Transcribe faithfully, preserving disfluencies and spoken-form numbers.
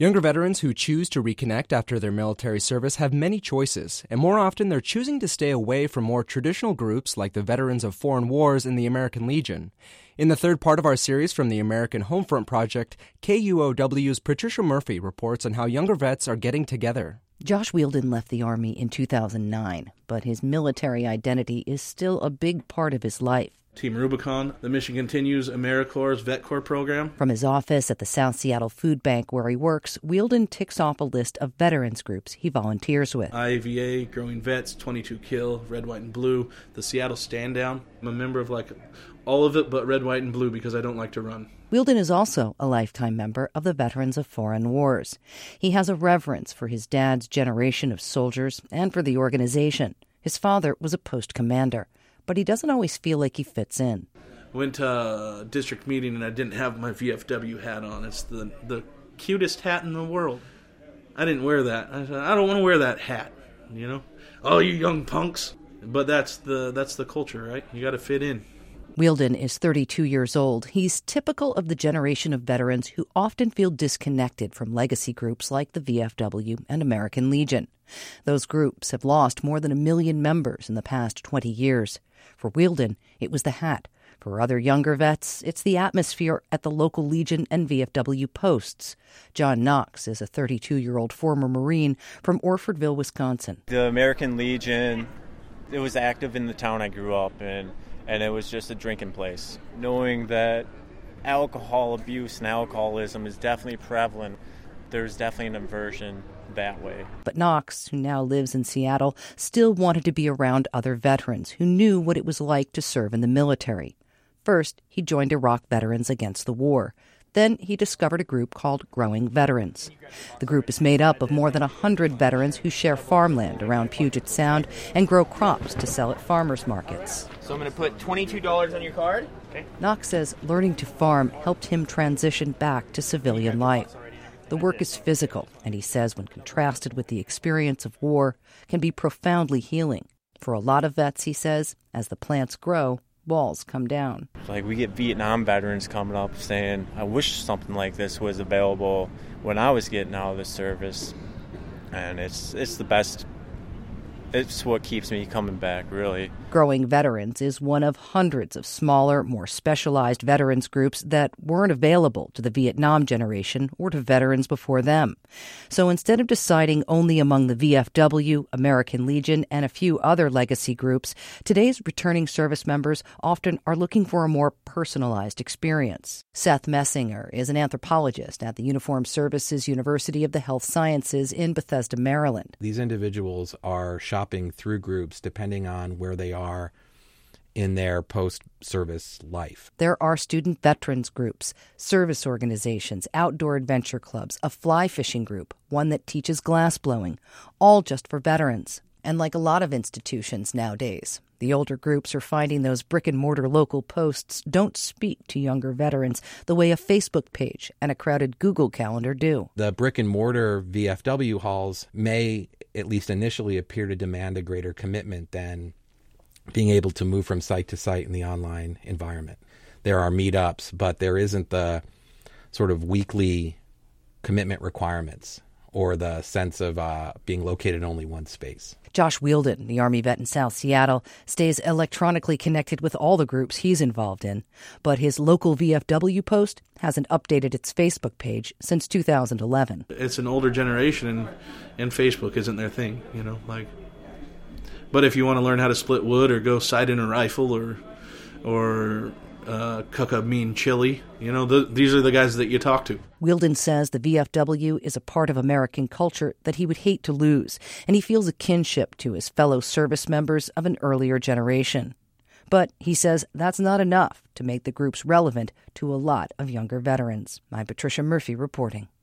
Younger veterans who choose to reconnect after their military service have many choices, and more often they're choosing to stay away from more traditional groups like the Veterans of Foreign Wars and the American Legion. In the third part of our series from the American Homefront Project, K U O W's Patricia Murphy reports on how younger vets are getting together. Josh Wielden left the Army in two thousand nine, but his military identity is still a big part of his life. Team Rubicon, the mission continues, AmeriCorps' Vet Corps program. From his office at the South Seattle Food Bank where he works, Wielden ticks off a list of veterans groups he volunteers with. I A V A, Growing Vets, twenty-two Kill, Red, White, and Blue, the Seattle Stand Down. I'm a member of like all of it but Red, White, and Blue because I don't like to run. Wielden is also a lifetime member of the Veterans of Foreign Wars. He has a reverence for his dad's generation of soldiers and for the organization. His father was a post commander, but he doesn't always feel like he fits in. Went to a district meeting and I didn't have my V F W hat on. It's the the cutest hat in the world. I didn't wear that. I said, I don't want to wear that hat, you know? Oh, you young punks. But that's the that's the culture, right? You got to fit in. Wielden is thirty-two years old. He's typical of the generation of veterans who often feel disconnected from legacy groups like the V F W and American Legion. Those groups have lost more than a million members in the past twenty years. For Wielden, it was the hat. For other younger vets, it's the atmosphere at the local Legion and V F W posts. John Knox is a thirty-two-year-old former Marine from Orfordville, Wisconsin. The American Legion, it was active in the town I grew up in, and it was just a drinking place. Knowing that alcohol abuse and alcoholism is definitely prevalent, there's definitely an aversion that way. But Knox, who now lives in Seattle, still wanted to be around other veterans who knew what it was like to serve in the military. First, he joined Iraq Veterans Against the War. Then he discovered a group called Growing Veterans. The group is made up of more than one hundred veterans who share farmland around Puget Sound and grow crops to sell at farmers markets. So I'm going to put twenty-two dollars on your card. Okay. Knox says learning to farm helped him transition back to civilian life. The work is physical, and he says when contrasted with the experience of war, can be profoundly healing. For a lot of vets, he says, as the plants grow, walls come down. Like we get Vietnam veterans coming up saying, I wish something like this was available when I was getting out of the service. And it's it's the best. It's what keeps me coming back, really. Growing Veterans is one of hundreds of smaller, more specialized veterans groups that weren't available to the Vietnam generation or to veterans before them. So instead of deciding only among the V F W, American Legion, and a few other legacy groups, today's returning service members often are looking for a more personalized experience. Seth Messinger is an anthropologist at the Uniformed Services University of the Health Sciences in Bethesda, Maryland. These individuals are shopping through groups depending on where they are in their post-service life. There are student veterans groups, service organizations, outdoor adventure clubs, a fly fishing group, one that teaches glass blowing, all just for veterans. And like a lot of institutions nowadays, the older groups are finding those brick-and-mortar local posts don't speak to younger veterans the way a Facebook page and a crowded Google Calendar do. The brick-and-mortar V F W halls may, at least initially, appear to demand a greater commitment than being able to move from site to site in the online environment. There are meetups, but there isn't the sort of weekly commitment requirements or the sense of uh, being located in only one space. Josh Wielden, the Army vet in South Seattle, stays electronically connected with all the groups he's involved in, but his local V F W post hasn't updated its Facebook page since two thousand eleven. It's an older generation, and, and Facebook isn't their thing, you know, like. But if you want to learn how to split wood or go sight in a rifle or or uh, cook a mean chili, you know, the, these are the guys that you talk to. Wielden says the V F W is a part of American culture that he would hate to lose, and he feels a kinship to his fellow service members of an earlier generation. But he says that's not enough to make the groups relevant to a lot of younger veterans. I'm Patricia Murphy reporting.